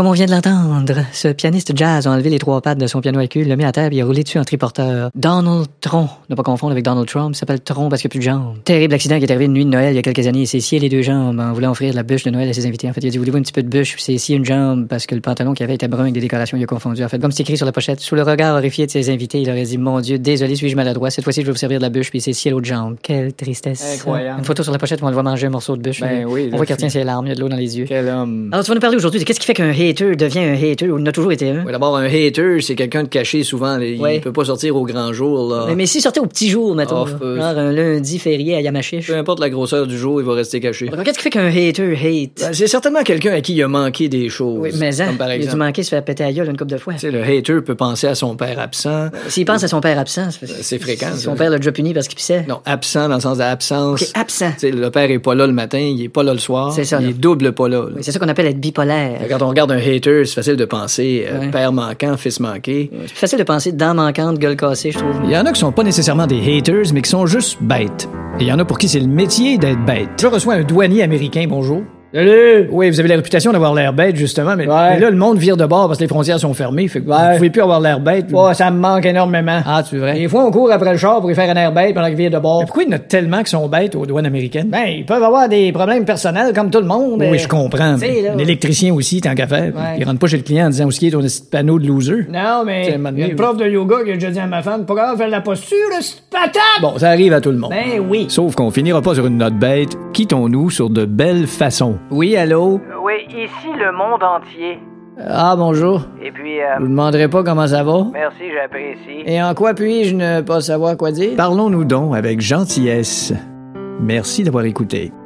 Comme on vient de l'entendre, ce pianiste jazz a enlevé les 3 pattes de son piano à cul, l'a mis à terre et il a roulé dessus en triporteur. Donald Tron, ne pas confondre avec Donald Trump, il s'appelle Tron parce qu'il n'y a plus de jambes. Terrible accident qui est arrivé une nuit de Noël il y a quelques années. Il s'est scié les 2 jambes en voulant offrir de la bûche de Noël à ses invités. En fait, il a dit, voulez-vous un petit peu de bûche? Puis c'est scié une jambe parce que le pantalon qu'il avait était brun avec des décorations, il a confondu. En fait, comme c'est écrit sur la pochette, sous le regard horrifié de ses invités, il aurait dit, mon Dieu, désolé, suis-je maladroit, cette fois-ci je vais vous servir de la bûche, puis c'est scié l'autre jambe. Quelle tristesse. Incroyable. Une photo sur la pochette où on le voit manger un morceau de bûche. Ben oui, on voit qu'il retient ses larmes, il y a de l'eau dans les yeux. Quel homme. Alors, tu vas nous parler aujourd'hui de qu'est-ce qui fait qu'un hater devient un hater ou n'a toujours été un? Oui, d'abord, un hater, c'est quelqu'un de caché souvent. Ouais. Il peut pas sortir au grand jour. Là. Mais s'il sortait au petit jour, mettons, Genre un lundi férié à Yamachiche. Peu importe la grosseur du jour, il va rester caché. Alors, qu'est-ce qui fait qu'un hater hate? Ben, c'est certainement quelqu'un à qui il a manqué des choses. Oui, mais comme par il a dû exemple. manquer se faire péter à gueule une couple de fois. Tu sais, le hater peut penser à son père absent. S'il pense à son père absent, C'est fréquent. Son père l'a déjà puni parce qu'il pissait. Non, absent dans le sens d'absence. Ok, absent. Tu sais, le père est pas là le matin, il est pas là le soir. C'est ça, Il là. est double pas là. Oui, c'est ça qu'on appelle être bipolaire. Quand on regarde un hater, c'est facile de penser Ouais. père manquant, fils manqué. C'est plus facile de penser dents manquantes, gueule cassée, je trouve. Il y en a qui sont pas nécessairement des haters, mais qui sont juste bêtes. Et il y en a pour qui c'est le métier d'être bête. Je reçois un douanier américain, bonjour. Salut! Oui, vous avez la réputation d'avoir l'air bête, justement, mais Ouais. là, le monde vire de bord parce que les frontières sont fermées, fait que Ouais. vous pouvez plus avoir l'air bête. Oh, ça me manque énormément. Ah, tu vrai? Des fois, on court après le char pour y faire un air bête pendant qu'il vire de bord. Mais pourquoi il y en a tellement qui sont bêtes aux douanes américaines? Ben, ils peuvent avoir des problèmes personnels comme tout le monde. Oui, je comprends. tu sais, Mais là. un électricien aussi, tant qu'à faire. Ouais. Il rentre pas chez le client en disant où est-ce qu'il est ton petit panneau de loser. Non, mais C'est un moment il y a donné, une prof de yoga qui a déjà dit à ma femme, pas grave, faire de la posture, c'est patate! Bon, ça arrive à tout le monde. Ben oui. Sauf qu'on finira pas sur une note bête. Quittons-nous sur de belles façons. Oui, allô? Oui, ici le monde entier. Ah, bonjour. Et puis, Je vous demanderai pas comment ça va. merci, j'apprécie. Et en quoi puis-je ne pas savoir quoi dire? Parlons-nous donc avec gentillesse. Merci d'avoir écouté.